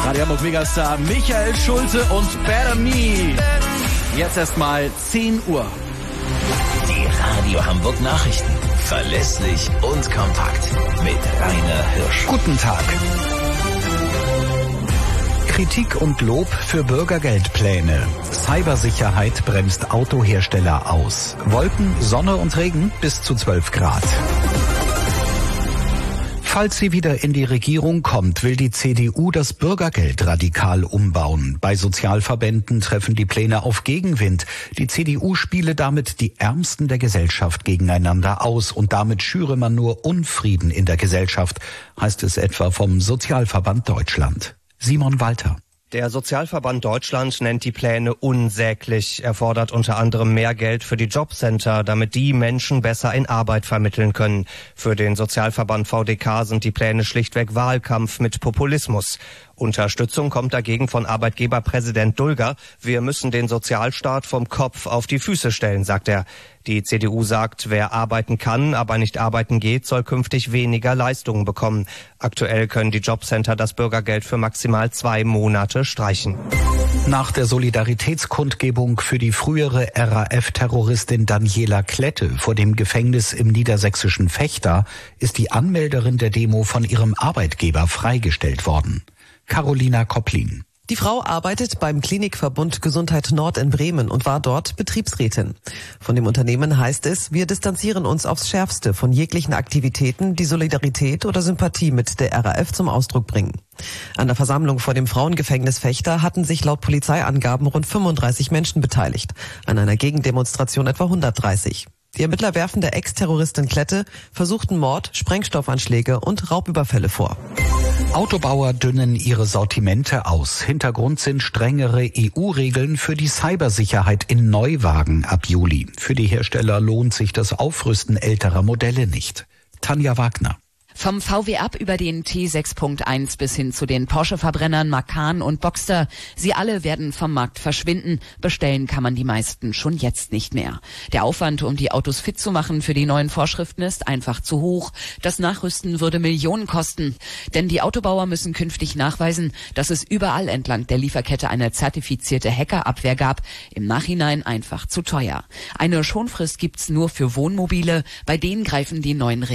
Radio Hamburg Megastar Michael Schulte und Better Me. Jetzt erstmal 10 Uhr. Die Radio Hamburg Nachrichten. Verlässlich und kompakt. Mit Rainer Hirsch. Guten Tag. Kritik und Lob für Bürgergeldpläne. Cybersicherheit bremst Autohersteller aus. Wolken, Sonne und Regen bis zu 12 Grad. Falls sie wieder in die Regierung kommt, will die CDU das Bürgergeld radikal umbauen. Bei Sozialverbänden treffen die Pläne auf Gegenwind. Die CDU spiele damit die Ärmsten der Gesellschaft gegeneinander aus und damit schüre man nur Unfrieden in der Gesellschaft, heißt es etwa vom Sozialverband Deutschland. Simon Walter. Der Sozialverband Deutschland nennt die Pläne unsäglich. Er fordert unter anderem mehr Geld für die Jobcenter, damit die Menschen besser in Arbeit vermitteln können. Für den Sozialverband VDK sind die Pläne schlichtweg Wahlkampf mit Populismus. Unterstützung kommt dagegen von Arbeitgeberpräsident Dulger. Wir müssen den Sozialstaat vom Kopf auf die Füße stellen, sagt er. Die CDU sagt, wer arbeiten kann, aber nicht arbeiten geht, soll künftig weniger Leistungen bekommen. Aktuell können die Jobcenter das Bürgergeld für maximal 2 Monate streichen. Nach der Solidaritätskundgebung für die frühere RAF-Terroristin Daniela Klette vor dem Gefängnis im niedersächsischen Vechta ist die Anmelderin der Demo von ihrem Arbeitgeber freigestellt worden. Carolina Kopplin. Die Frau arbeitet beim Klinikverbund Gesundheit Nord in Bremen und war dort Betriebsrätin. Von dem Unternehmen heißt es, wir distanzieren uns aufs Schärfste von jeglichen Aktivitäten, die Solidarität oder Sympathie mit der RAF zum Ausdruck bringen. An der Versammlung vor dem Frauengefängnis Vechta hatten sich laut Polizeiangaben rund 35 Menschen beteiligt, an einer Gegendemonstration etwa 130. Die Ermittler werfen der Ex-Terroristin Klette versuchten Mord, Sprengstoffanschläge und Raubüberfälle vor. Autobauer dünnen ihre Sortimente aus. Hintergrund sind strengere EU-Regeln für die Cybersicherheit in Neuwagen ab Juli. Für die Hersteller lohnt sich das Aufrüsten älterer Modelle nicht. Tanja Wagner. Vom VW Up über den T6.1 bis hin zu den Porsche-Verbrennern Macan und Boxster. Sie alle werden vom Markt verschwinden. Bestellen kann man die meisten schon jetzt nicht mehr. Der Aufwand, um die Autos fit zu machen für die neuen Vorschriften, ist einfach zu hoch. Das Nachrüsten würde Millionen kosten. Denn die Autobauer müssen künftig nachweisen, dass es überall entlang der Lieferkette eine zertifizierte Hackerabwehr gab. Im Nachhinein einfach zu teuer. Eine Schonfrist gibt's nur für Wohnmobile. Bei denen greifen die neuen Regeln.